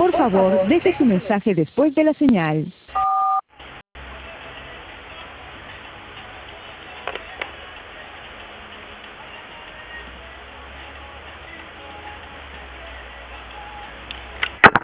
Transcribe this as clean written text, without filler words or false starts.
Por favor, deje su mensaje después de la señal.